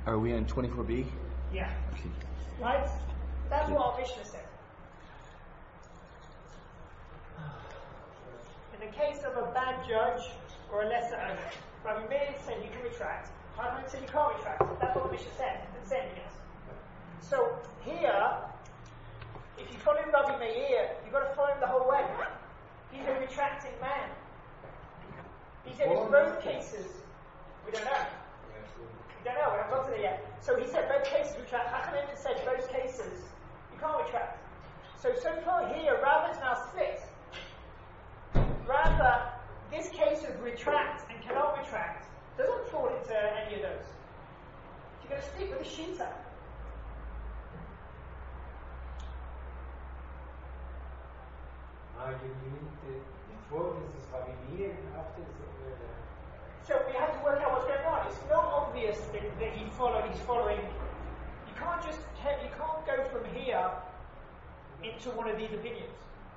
Are we on 24b? Yeah. Okay. Right? That's what our Mishnah said. In the case of a bad judge or a lesser owner, Rabbi Meir said you can retract. Rabbi said you can't retract. That's what the Mishnah said. It didn't say anything else. So here, if you follow Rabbi Meir, you've got to follow him the whole way. He's a retracting man. He said in both cases, we don't know. We don't know, we haven't got to it yet. So he said both cases retract. Hachamim said both cases, you can't retract. So far here, Rabbah's now split. Rather, this case of retract and cannot retract doesn't fall into any of those. You're going to stick with the Shita. You mean before this is Rabbi Meir and after So we have to work out what's going on. It's not obvious that he's following. You can't go from here into one of these opinions.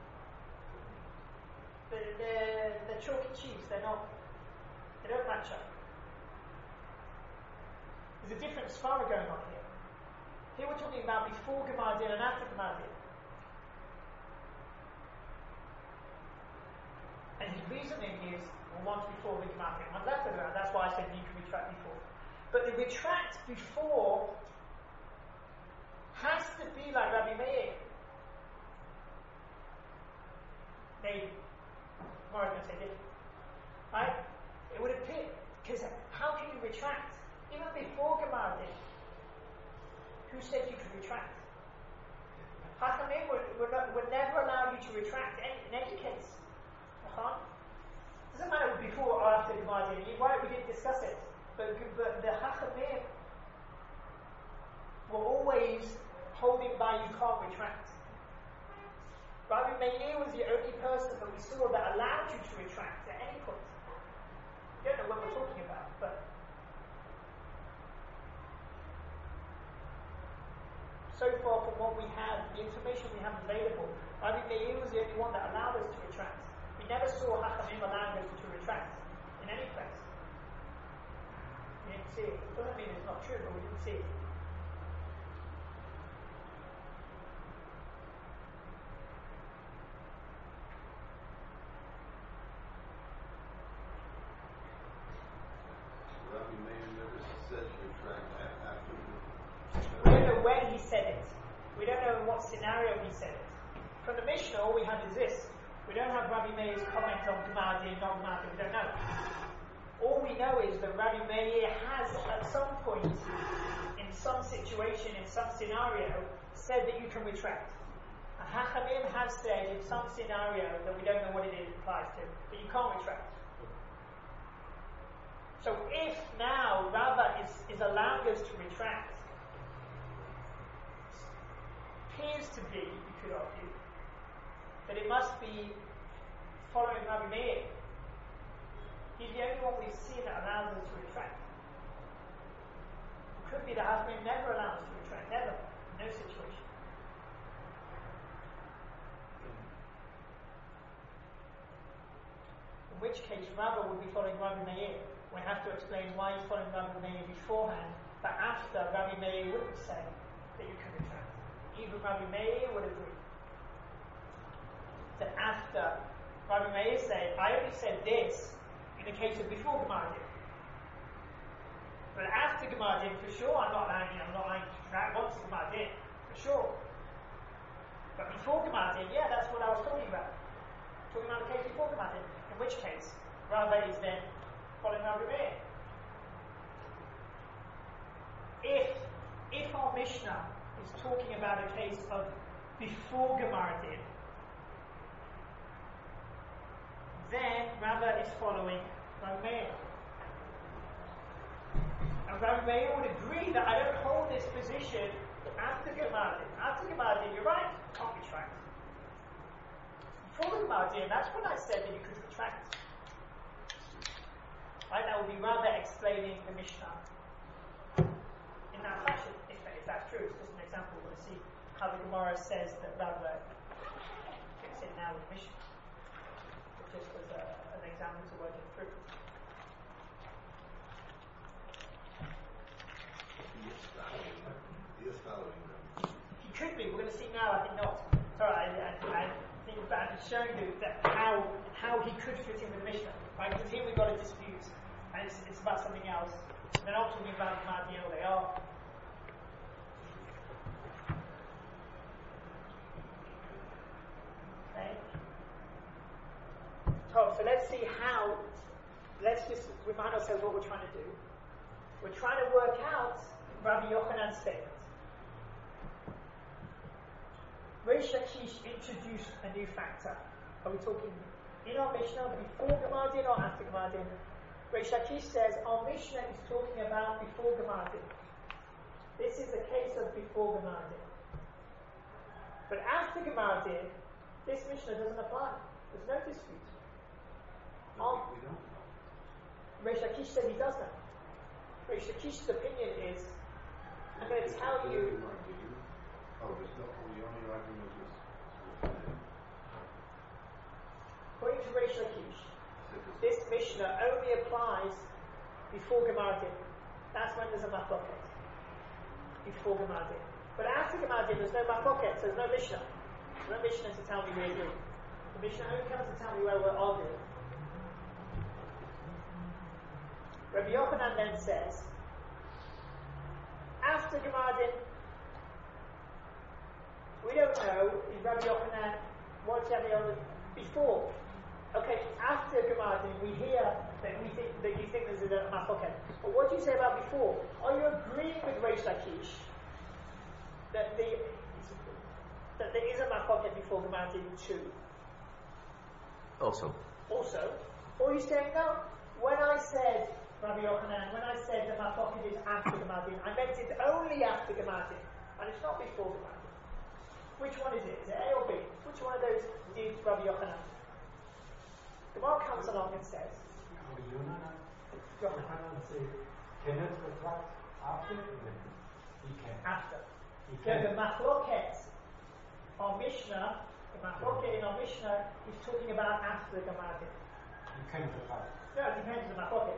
They're chalk and cheese. They don't match up. There's a different svara going on here. Here we're talking about before Gemar Din and after Gemar Din. And his reasoning is once before the Gemar Din, once after that. That's why I said you can retract before. But the retract before has to be like Rabbi Meir. Maybe. More going to say different. Right? It would appear, because how can you retract? Even before Gemar Din, who said you could retract? Hachamim would never allow you to retract in any case. Doesn't matter before or after Gemar Din. Why we didn't discuss it, but the Hachamim were always holding by you can't retract. Rabbi Meir was the only person that we saw that allowed you to retract at any point. You don't know what we're talking about, but so far from what we have, the information we have available, Rabbi Meir was the only one that allowed us to retract. We never saw Hachamim allowing us to retract in any place. We didn't see it. It doesn't mean it's not true, but we didn't see it. Rabbi Meir never says retract after. We don't know when he said it. We don't know in what scenario he said it. From the Mishnah, all we have is this. We don't have Rabbi Meir's comment on Gemar Din, not Gemar Din. We don't know. All we know is that Rabbi Meir has, at some point, in some situation, in some scenario, said that you can retract. And Hachamim has said in some scenario that we don't know what it applies to, that you can't retract. So if now Rabbah is allowing us to retract, appears to be, you could argue, that it must be following Rabbi Meir. He's the only one we've seen that allows us to retract. It could be that Hachamim never allows us to retract, never, in no situation. In which case, Rabbah would be following Rabbi Meir. We have to explain why he's following Rabbi Meir beforehand, but after Rabbi Meir wouldn't say that you can retract. Even Rabbi Meir would agree that after Rabbi Meir said, I only said this in the case of before Gemar Din. But after Gemar Din, for sure, I'm not allowing to retract once Gemar Din, for sure. But before Gemar Din, yeah, that's what I was talking about. Talking about the case before Gemar Din. In which case, Rabbah is then following Rabbi Meir. If our Mishnah is talking about a case of before Gemar Din, then Rabbah is following Rabbi Meir. And Rabbi Meir would agree that I don't hold this position after Gemar Din. After Gemar Din, you're right, can't retract. Before Gemar Din, that's when I said that you could retract. Right, that would be Rabbah explaining the Mishnah in that fashion, if that's true. It's just an example. We'll see how the Gemara says that Rabbah fits in now with the Mishnah. Just as an example to work it through. I'm showing you that how he could fit in with the Mishnah, right? Because here we've got a dispute, and it's about something else. They're not talking about Gmar Din, or they are. Okay. So let's see how. Let's just remind ourselves what we're trying to do. We're trying to work out Rabbi Yochanan's statement. Reish Lakish introduced a new factor. Are we talking in our Mishnah before Gmar Din or after Gmar Din? Reish Lakish says our Mishnah is talking about before Gmar Din. This is a case of before Gmar Din. But after Gmar Din, this Mishnah doesn't apply. There's no dispute. We don't know. Reish Lakish said he does know. Reish Lakish's opinion is, I'm going to tell you. Oh, there's no, the only argument is. According to Reish Lakish, this Mishnah only applies before Gmar Din. That's when there's a machloket. Before Gmar Din. But after Gmar Din, there's no machloket, so there's no Mishnah. There's no Mishnah to tell me we agree. The Mishnah only comes to tell me where we're arguing. Rabbi Yochanan then says, after Gmar Din, we don't know, is Rabbi Yochanan, what's Rabbi Yochanan before? Okay, after Gmar Din, we hear that you think there's a machloket. But what do you say about before? Are you agreeing with Reish Lakish that there is a machloket before Gmar Din too? Also. Or are you saying no? When I said Rabbi Yochanan, when I said the machloket is after Gmar Din, I meant it's only after Gmar Din, and it's not before Gmar Din. Which one is it? Is it A or B? Which one of those did Rabbi Yochanan? The Gemara comes along and says, Yochanan said, cannot retract after? He can. After. He So can. the machloket on Mishnah, the machloket in our Mishnah is talking about after Gmar Din. You can retract. No, it depends on the machloket.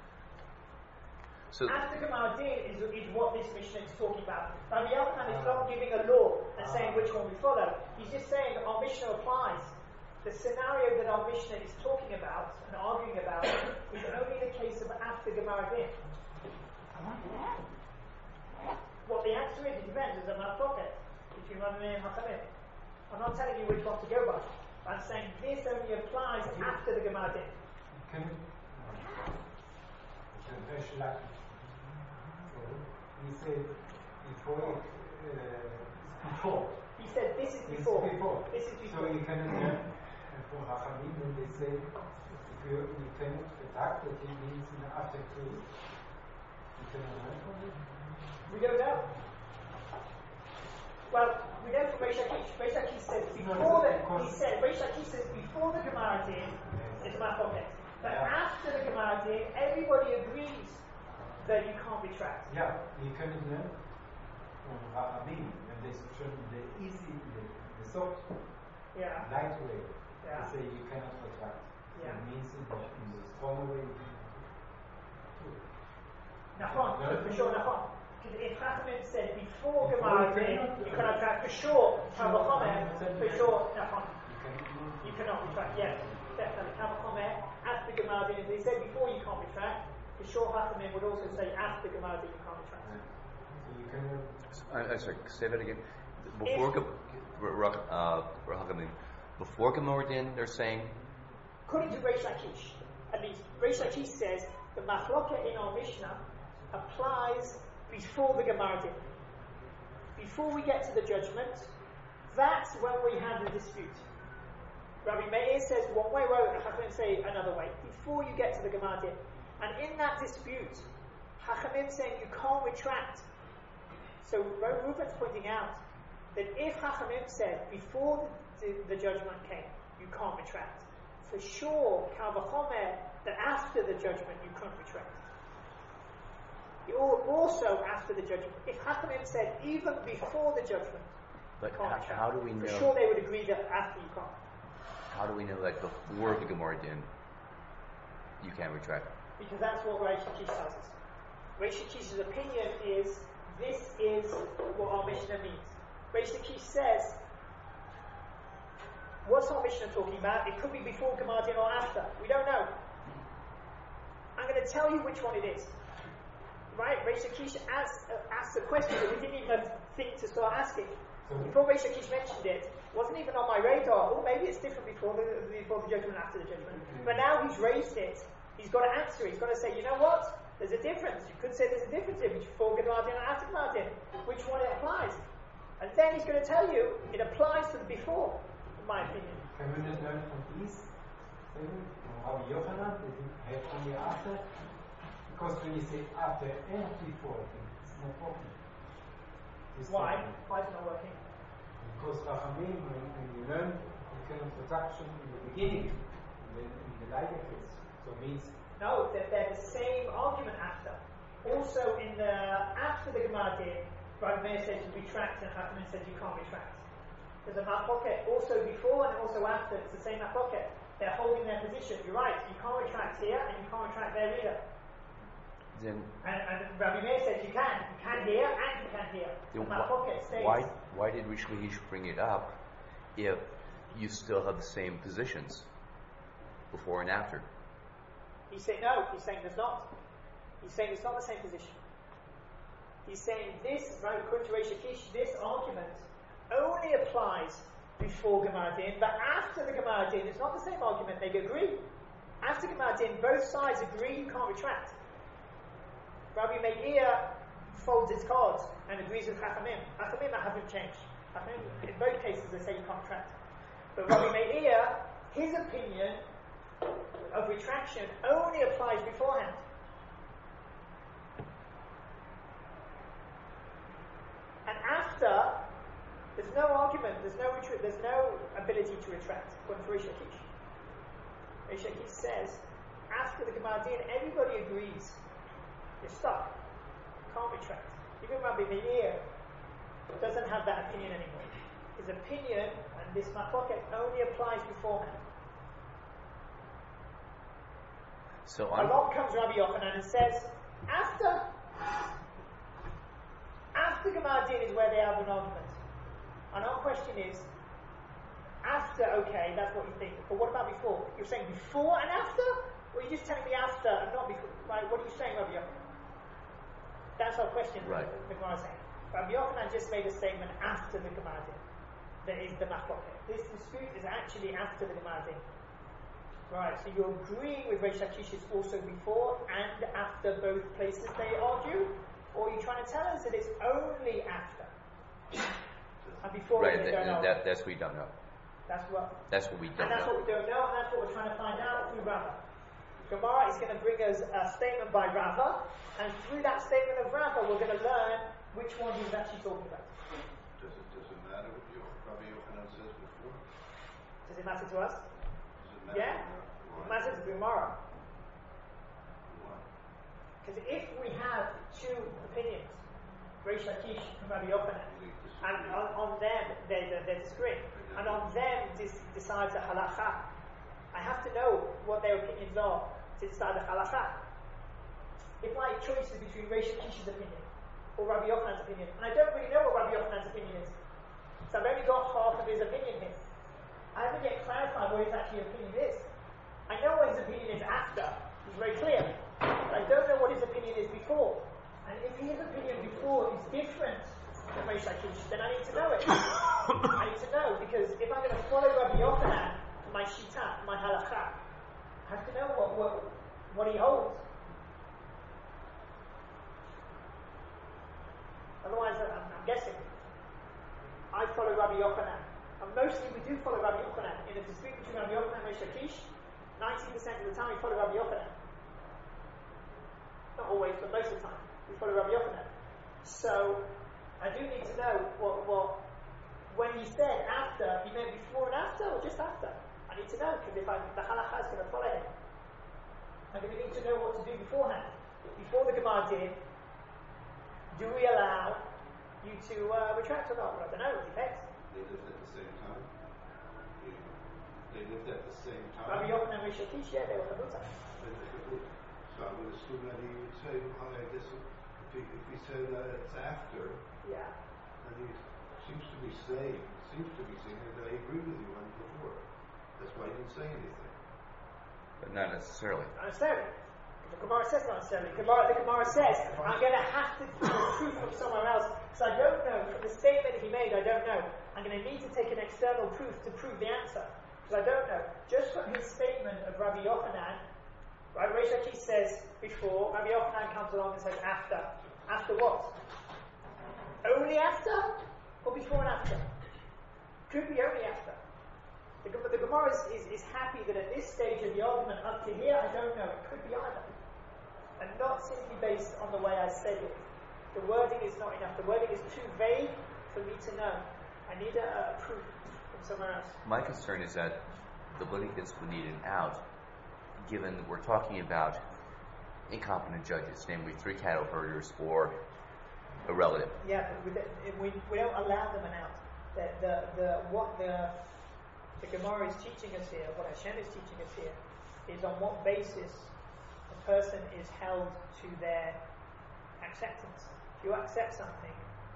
So After Gmar Din is what this Mishnah is talking about. Rabbi Yochanan is not giving a law and saying which one we follow. He's just saying that our Mishnah applies. The scenario that our Mishnah is talking about and arguing about is only the case of after Gmar Din. What the answer is, it depends. There's a machloket between Rabbi and Hachamim. I'm not telling you which one to go by. I'm saying this only applies after the Gmar Din. You can. It's a Reish Lakish. He said before. He said this is It's before. before. This is So before. you cannot. For Hachamim, when they say if you cannot retract, that it means after two. You cannot learn from it. We don't know. Well, we know from Reish Lakish. Reish Lakish says before Reish Lakish says before the Gmar Din, it's a machloket. But after the Gmar Din, everybody agrees that you can't retract. Yeah, you cannot learn from Hachamim when they show the easy, the soft, light way. Yeah. They say you cannot retract. Yeah. It means in the strong way you can do it. Nachon, No. for sure, Nachon. Because if Chachamim said before Gmar Din, you cannot retract, for sure, Kal V'chomer, for sure, Nachon. You cannot retract, yes, definitely. Kal V'chomer, after Gmar Din, if they said before you can't retract, for sure Chachamim would also say after Gmar Din you can't retract. So you cannot. I'm sorry, say that again. Before before Gmar Din, they're saying. According to Reish Lakish, at least, Reish Lakish says the machloket in our Mishnah applies before the Gmar Din. Before we get to the judgment, that's when we have the dispute. Rabbi Meir says one way, Chachamim say another way. Before you get to the Gmar Din. And in that dispute, Chachamim saying you can't retract. So Reuven's pointing out that if Chachamim said before the judgment came, you can't retract, for sure, Kal V'chomer, that after the judgment you can't retract. Also after the judgment. If Chachamim said even before the judgment, But you can't retract, how do we know? for sure they would agree that after you can't. How do we know that before the Gmar Din, you can't retract? Because that's what Reish Lakish tells us. Reish Lakish's opinion is this is what our Mishnah means. Reish Lakish says What's our Mishnah talking about? It could be before Gemar Din or after. We don't know. I'm going to tell you which one it is. Right? Reish Lakish asked a question that we didn't even think to start asking. Before Reish Lakish mentioned it, wasn't even on my radar. Oh, maybe it's different before the judgment and after the judgment. But now he's raised it. He's got to answer it. He's got to say, you know what? There's a difference. You could say there's a difference here before Gemar Din and after Gemar Din. Which one it applies? And then he's going to tell you it applies to the before, in my opinion. Can we not learn from these statements from Rabbi Yochanan that you have only after? Because when you say after and before, it's not working. Why? Why is it not working? Because Rachamim, when you learn the introduction in the beginning, in the later case, so it means. No, they're the same argument after. Also, after the Gemara Din, Rabbi Meir says you retract, and Chachamim says you can't retract. There's a machloket also before and also after. It's the same machloket. They're holding their position. You're right. You can't retract here, and you can't retract there either. Then, and Rabbi Meir says you can. You can here and you can here. then stays. why did Rish Lakish bring it up if you still have the same positions before and after? He's saying no. He's saying there's not. He's saying it's not the same position. He's saying this, right, according to Reish Lakish, this argument only applies before Gemar Din, but after the Gemar Din, it's not the same argument. They agree. After Gemar Din, both sides agree you can't retract. Rabbi Meir folds its cards and agrees with Chachamim. Chachamim haven't changed. In both cases they say you can't retract. But Rabbi Meir, his opinion of retraction only applies beforehand. And after, there's no argument, there's no ability to retract, according to Reish Lakish. Reish Lakish says, after the Gemar Din, everybody agrees. You're stuck. You can't retract. Even Rabbi Meir doesn't have that opinion anymore. His opinion, and this machloket, only applies beforehand. So along comes Rabbi Yochanan and says, after Gemar Din is where they have an argument. And our question is, after, okay, that's what you think. But what about before? You're saying before and after? Or are you just telling me after and not before? Right, what are you saying, Rabbi Yochanan? That's our question. Right. The Gemara is saying. Rabbi Yochanan just made a statement after the Gemara Din. There is the machloket. This dispute is actually after the Gemara Din. Right, so you're agreeing with Reish Lakish it's also before and after both places they argue? Or are you trying to tell us that it's only after? And before right, they don't know? that's what we don't know. That's what we don't know. And that's what we don't know, and that's what we're trying to find out through Rava. Gemara is going to bring us a statement by Rava, and through that statement of Rava we're going to learn which one he was actually talking about. Does it matter what Rabbi Yochanan says before? Does it matter to us? Does it matter? Yeah? It matters to Gemara. Why? Because if we have two opinions, Reish Lakish and Rabbi Yochanan, and on them they're disagreeing, and on them decides the halacha, I have to know what their opinions are to decide the halacha. If my choice is between Reish Lakish's opinion or Rabbi Yochanan's opinion, and I don't really know what Rabbi Yochanan's opinion is, so I've only got half of his opinion here. I haven't yet clarified what his actual opinion is. I know what his opinion is after. He's very clear. But I don't know what his opinion is before. And if his opinion before is different than Reish Lakish, then I need to know it. I need to know, because if I'm going to follow Rabbi Yochanan, my shita, my halacha, I have to know what he holds. Otherwise, I'm guessing. I follow Rabbi Yochanan. And mostly we do follow Rabbi Yochanan. In a dispute between Rabbi Yochanan and Reish Lakish, 90% of the time we follow Rabbi Yochanan. Not always, but most of the time we follow Rabbi Yochanan. So I do need to know what when he said after, he meant before and after or just after? I need to know, because if the halacha is going to follow him, I'm going to need to know what to do beforehand. Before the Gemara Din, do we allow you to retract or not? Well, I don't know, it depends. They lived at the same time? They lived at the same time? Rabbi Yochanan and Reish Lakish, yeah, they were chavuta. So I would assume that he would say, well, I guess if he said that it's after, Yeah. then seems to be saying that I agree with you on before. That's why I didn't say anything. But not necessarily. Not necessarily. The Gemara says not necessarily. The Gemara says, I'm going to have to get proof from somewhere else, because I don't know, from the statement he made, I don't know. I'm going to need to take an external proof to prove the answer, because I don't know. Just from his statement of Rabbi Yochanan, right, Reish Lakish says before, Rabbi Yochanan comes along and says after. After what? Only after? Or before and after? Could be only after. The Gemara is happy that at this stage of the argument up to here, I don't know, it could be either. And not simply based on the way I said it. The wording is not enough. The wording is too vague for me to know. I need a proof from somewhere else. My concern is that the litigants would need an out, given that we're talking about incompetent judges, namely 3 cattle herders or a relative. Yeah, but we don't allow them an out. What the Gemara is teaching us here, what Hashem is teaching us here, is on what basis a person is held to their acceptance. If you accept something,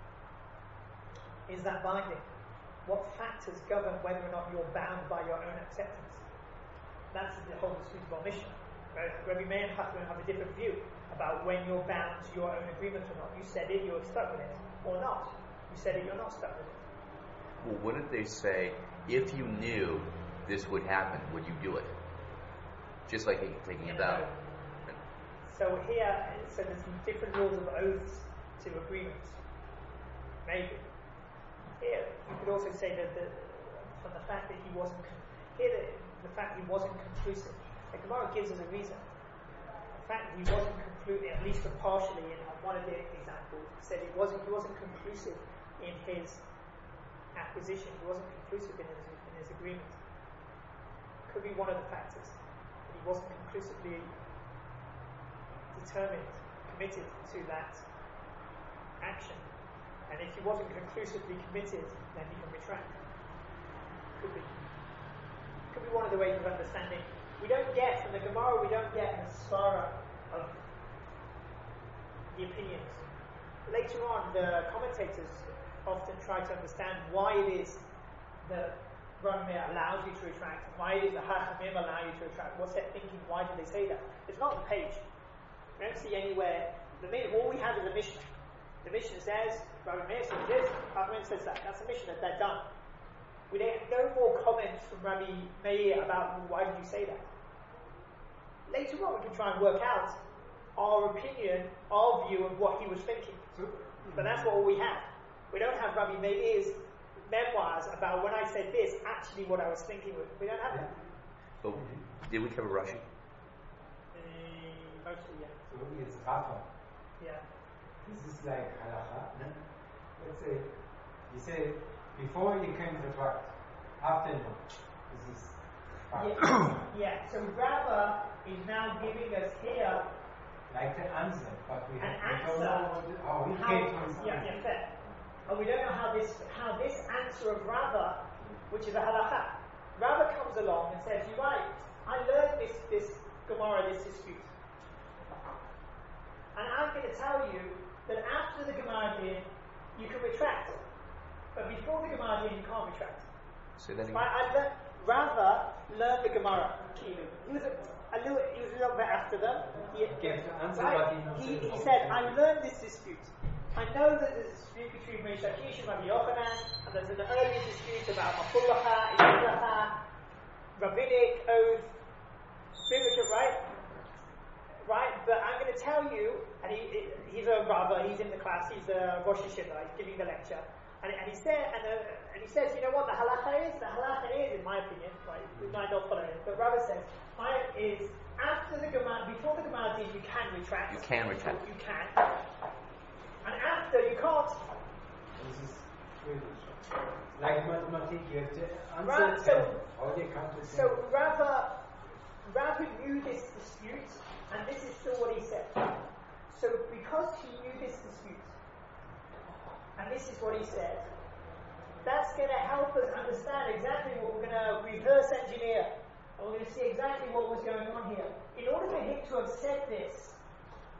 is that binding? What factors govern whether or not you're bound by your own acceptance? That's the whole dispute of our mission. Rabbi Meir and Chachamim have a different view about when you're bound to your own agreement or not. You said it, you're stuck with it, or not. You said it, you're not stuck with it. Well, wouldn't they say, if you knew this would happen, would you do it? Just like taking a vow. So there's different rules of oaths to agreements. Maybe. Here, you could also say that from the fact that he wasn't conclusive. The Gemara gives us a reason. The fact that he wasn't conclusive, at least partially in one of the examples, said he wasn't conclusive in his acquisition. He wasn't conclusive in his agreement. Could be one of the factors. That he wasn't conclusively determined, committed to that action. And if he wasn't conclusively committed, then he can retract. Could be. Could be one of the ways of understanding. We don't get, from the Gemara, we don't get the svara of the opinions. Later on, the commentators often try to understand why it is that Rabbi Meir allows you to retract, and why it is that Chachamim allow you to retract. What's their thinking? Why do they say that? It's not on the page. We don't see anywhere. All we have is a Mishnah. The Mishnah says, Rabbi Meir says this, Chachamim says that. That's a Mishnah, they're done. We don't have no more comments from Rabbi Meir about why did you say that. Later on, we can try and work out our opinion, our view of what he was thinking. But that's what we have. We don't have Rabbi Meir's memoirs about when I said this, actually what I was thinking. We don't have that. But did we cover Rashi? Mostly, yeah. So it's Rafa. Yeah. This is like halacha. Let's say, you say, before you can retract, after no. This is Rafa. Yeah. So Rafa is now giving us here like the answer, but we an don't know how he came to his answer. Yeah, fair. And we don't know how this answer of Rava, which is a halacha. Rava comes along and says, "You're right. I learned this Gemara, this dispute, and I'm going to tell you that after the Gemara did, you can retract, but before the Gemara did, you can't retract." Say that again. Right? Rava learned the Gemara. He was a little bit after them. He said, "I learned this dispute. I know that there's a dispute between Reish Lakish and Rabbi Yochanan, and there's an earlier dispute about Machulacha, Ishulacha, rabbinic oath, spiritual, right? But I'm going to tell you, and he's a rabbi, he's in the class, he's a Rosh Yeshiva, he's giving the lecture, and he says, you know what the halacha is? The halacha is, in my opinion, right? We might not follow it, but Rabbi says, is after the Gemara, before the Gemara did, you can retract. You can retract. You can. And after, you can't. This is really like mathematics, you have to answer Right, 10, or they come to 10. So Rava knew this dispute, and this is still what he said. So because he knew this dispute, and this is what he said, that's going to help us understand exactly what we're going to reverse engineer. And we're going to see exactly what was going on here. In order for him to have said this,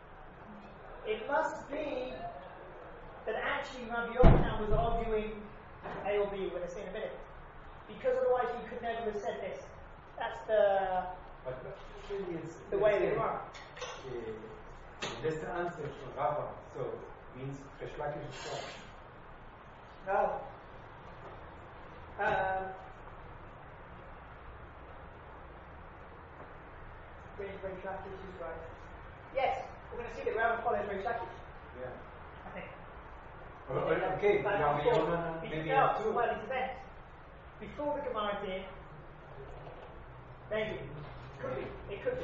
it must be that actually Rabbi Yochanan was arguing A or B, we're going to see in a minute. Because otherwise you could never have said this. That's the Really it's way of the Gemara. That's the answer from Rava. So means Reish Lakish is right. No. Reish Lakish is right. Yes, we're going to see that Rava follows Reish Lakish. Yeah. I think. Okay, Rabbi Yochanan maybe have two. Well, it depends. Before the Gemara did, maybe. Could be. It could be.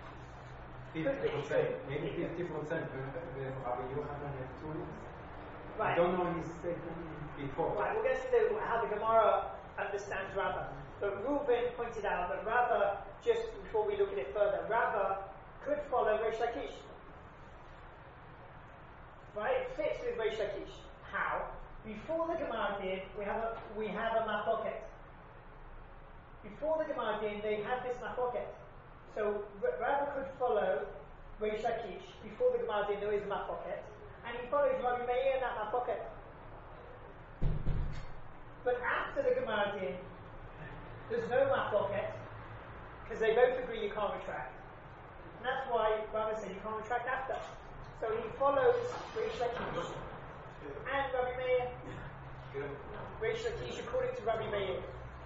50%, maybe 50% when Rabbi Yochanan had two. Right. I don't know his statement before. Right, we're going to see how the Gemara understands Rava. But Reuven pointed out that Rava, just before we look at it further, Rava could follow Reish Lakish. Right? It fits with Reish Lakish. How? Before the Gemara did, we have a machloket. Before the Gemara did, they had this machloket. So Rava could follow Reish Lakish. Before the Gemara did, there is a machloket. And he follows Rabbi Meir in that machloket. But after the Gemara did, there's no machloket, because they both agree you can't retract. And that's why Rava said you can't retract after. So he follows Reish Lakish and Rabbi Meir. Reish Lakish according to Rabbi Meir.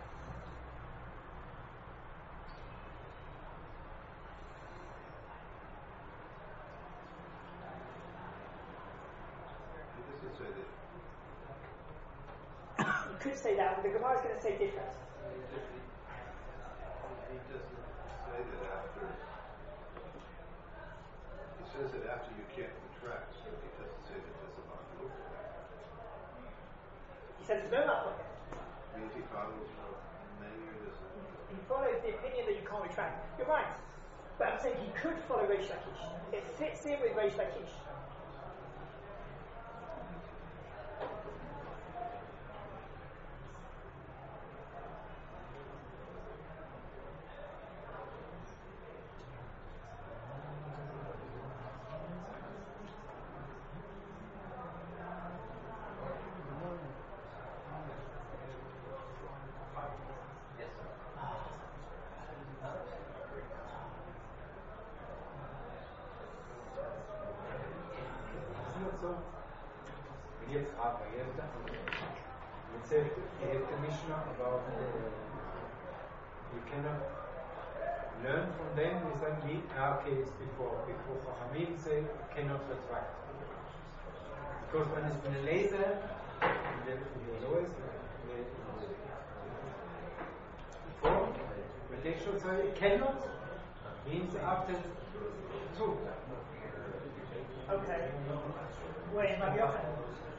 You could say that, but the Gemara is going to say different. He doesn't say that after. He says that after you can't retract, so he doesn't say that there's a machloket. He says no machloket. Means he follows many years. He follows the opinion that you can't retract. You're right. But I'm saying he could follow Reish Lakish. It fits in with Reish Lakish. So, wenn jetzt Rava, jetzt erzählt the Mishnah about you cannot learn from them. We said our case before Chachamim say you cannot retract, because when it's been a laser in the lowest before when they should say you cannot means after two. Okay. Wait, Rabbi Yochanan.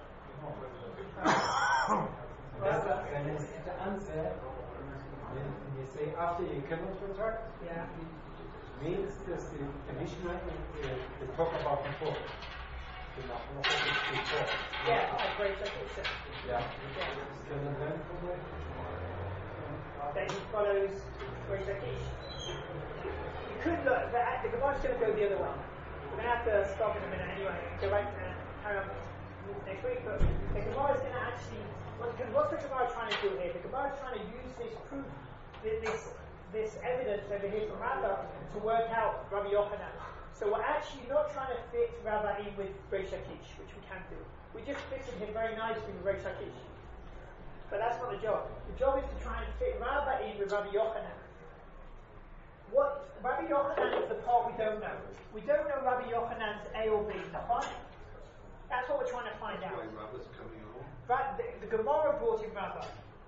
Then it's the answer when you say after you cannot retract. Yeah. Means that the Mishnah they talk about before. The machloket is before. Yeah, like Reish Lakish. Yeah. Can you learn from that? That he follows Reish Lakish. You could look, the Gemara is going to go the other way. We're going to have to stop in a minute anyway and go back and carry on next week. But the Gemara is going to actually, what's the Gemara trying to do here? The Gemara is trying to use this proof, this evidence over here from Rava to work out Rabbi Yochanan. So we're actually not trying to fit Rava in with Reish Lakish, which we can do. We just fitted him very nicely with Reish Lakish. But that's not the job. The job is to try and fit Rava in with Rabbi Yochanan. What Rabbi Yochanan is the part we don't know. We don't know Rabbi Yochanan's A or B. That's what we're trying to find out. Why Rava's coming on? The Gemara brought in Rava.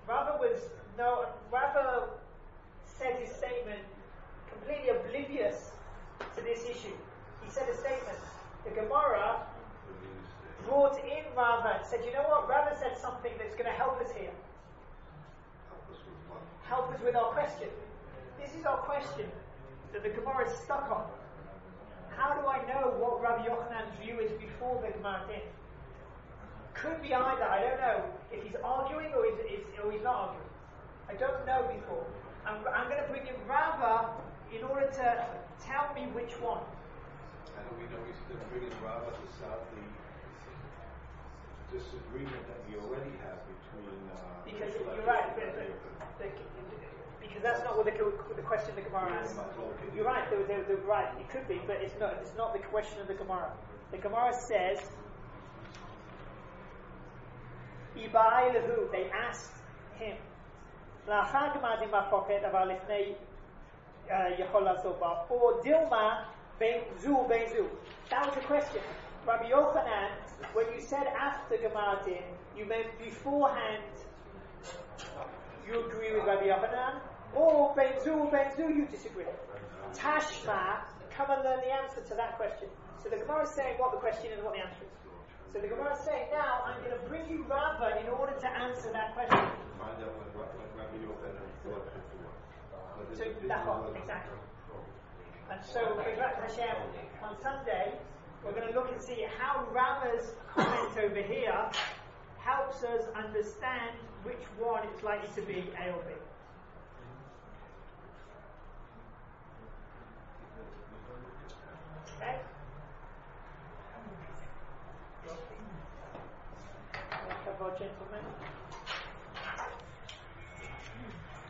Rava said his statement completely oblivious to this issue. He said a statement. The Gemara brought in Rava and said, you know what? Rava said something that's going to help us here. Help us with what? Help us with our question. This is our question that the Gemara is stuck on. How do I know what Rabbi Yochanan's view is before the Gemara did? Could be either, I don't know, if he's arguing or he's not arguing. I don't know before. I'm going to bring in Rava in order to tell me which one. How do we know he's going to bring in Rava to solve the disagreement that we already have between. Because Mishra you're right, and but, Rabbi because that's not what the question the Gemara asks. You're right, they're right. It could be, but it's not. It's not the question of the Gemara. The Gemara says, "Ibai lehu." They asked him. La'achar gemadim ma'foket aval lifnei yachol la'asot ba, or dilma ben zu. That was the question. Rabbi Yochanan, when you said after Gemadim, you meant beforehand. You agree with Rabbi Yochanan, or ben zu, you disagree. Tashma, come and learn the answer to that question. So the Gemara is saying what the question is and what the answer is. So the Gemara is saying now, I'm going to bring you Rabbah in order to answer that question. Find out what Rabbi Yochanan thought before. So exactly. And so, B'ezrat Hashem, on Sunday, we're going to look and see how Rabbah's comment over here helps us understand which one it's likely to be, A or B. Okay? Welcome, gentlemen.